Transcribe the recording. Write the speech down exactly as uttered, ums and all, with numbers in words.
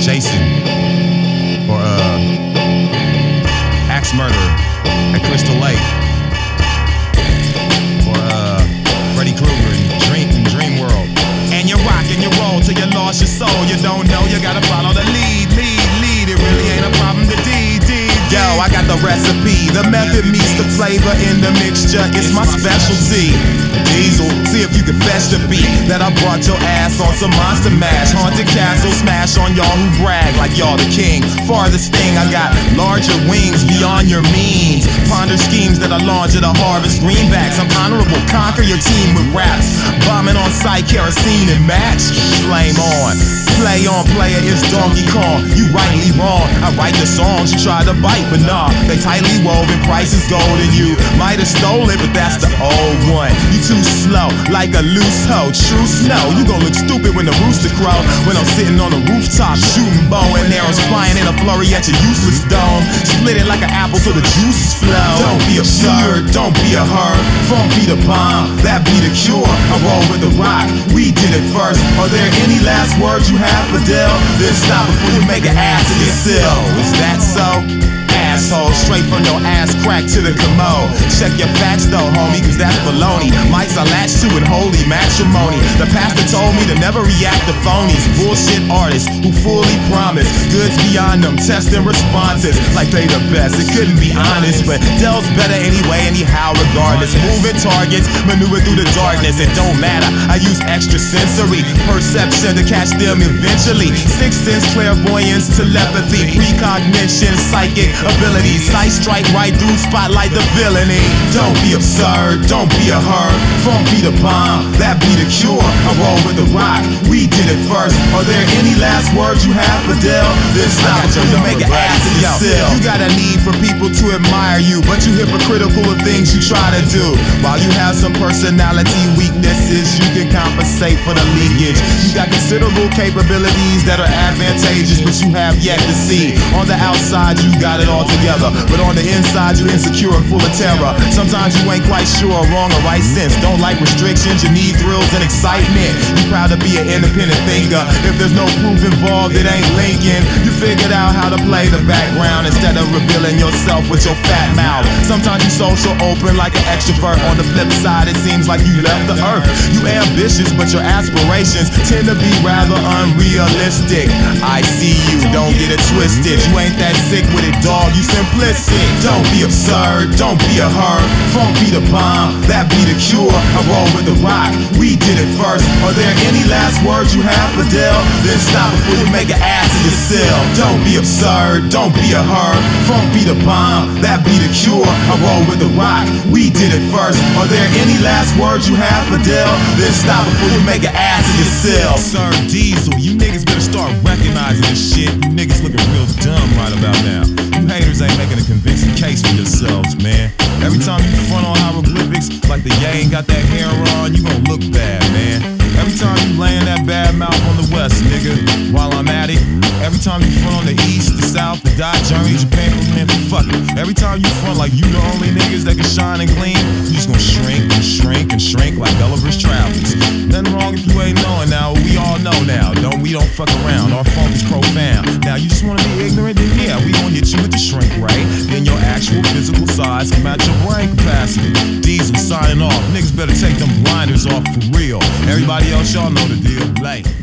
Jason or uh, Axe Murderer at Crystal Lake, or uh, Freddy Krueger in Dream, in Dream World. And you rock and you roll till you lost your soul. You don't know, you gotta follow the lead, lead, lead. It really ain't a problem to D, D. Yo, I got the recipe. The method meets the flavor in the mixture. It's my specialty. Diesel, see if you can fetch the beat that I brought your ass on some monster mash. Haunted castle smash on y'all who brag like y'all the king. Farthest thing, I got larger wings beyond your means. Ponder schemes that I launch at a harvest greenbacks. I'm honorable, conquer your team with raps. Bombing on sight, kerosene and match. Flame on, play on player, it's Donkey Kong. You rightly wrong, I write the songs you try to bite, but nah, they tightly woven, price is gold and you might have stolen, but that's the old one. You too slow, like a loose hoe, true snow. You gon' look stupid when the rooster crow. When I'm sitting on the rooftop, shooting bow and arrows flying in a flurry at your useless dome. Split it like an apple till the juices flow. Don't be absurd, don't be a herd. Funk be the bomb, that be the cure. I roll with the rock, we did it first. Are there any last words you have for Dell? Then stop before you make an ass of yourself. Is that so? Asshole, straight from your ass crack to the commode. Check your facts though, homie, cause that's baloney. Mics I latch to in holy matrimony. The pastor told me to never react to phonies. Bullshit artists who fully promise goods beyond them, testing responses like they the best. It couldn't be honest, but Dell's better anyway, anyhow, regardless. Moving targets, maneuver through the darkness. It don't matter, I use extra sensory perception to catch them eventually. Sixth sense, clairvoyance, telepathy, precognition, psychic abilities. Sight strike right through, spotlight the villainy. Don't be absurd, don't be a herd. Funk be the bomb, that be the cure. I roll with the rock, we did it first. Are there any last words you have for Dell? Then stop before you make an ass of yourself. You got a need for people to admire you, but you hypocritical of things you try to do. While you have some personality weaknesses, you can compensate for the leakage. You got considerable capabilities that are advantageous, but you have yet to see. On the outside you got it all together, but on the inside you insecure and full of terror. Sometimes you ain't quite sure or wrong or right sense. Don't like restrictions, you need thrills and excitement. You proud to be an independent thinker. If there's no proof involved, it ain't linking. You figured out how to play the background instead of revealing yourself with your fat mouth. Sometimes you social open like an extrovert. On the flip side, it seems like you left the earth. You ambitious, but your aspirations tend to be rather unrealistic. I see you, don't get it twisted. You ain't that sick with it, dog, you simplistic. Don't be absurd, don't be a herd. Funk be the bomb, that be the cure. I roll with the rock, we did it first. Are there any last words you have for Dell? Then stop before you make an ass of yourself. Don't be absurd, don't be a herd. Funk be the bomb, that be the cure. I roll with the rock, we did it first. Are there any last words you have for Dell? Then stop before you make an ass of yourself. Sir Diesel, you niggas better start recognizing this shit. You niggas looking real dumb right about now. You haters ain't making a convincing case for yourselves, man. Every time you front on hieroglyphics like the Ye ain't got that hair on, you gon' look bad, man. Every time you laying that bad mouth on the west, nigga, while I'm at it. Every time you front on the east, the south, the dot, Germany, Japan, man, fuck it. Every time you front like you the only niggas that can shine and gleam, you just gonna shrink and shrink and shrink like Gulliver's Travels. Nothing wrong if you ain't knowing now, we all know now. Don't we don't fuck around, our funk is profound. Now you just wanna be ignorant, then yeah, we gon' hit you with the shrink, right? Then your actual physical size can match your brain capacity. Diesel signing off, niggas better take them blinders off for real. Everybody else, y'all know the deal. Like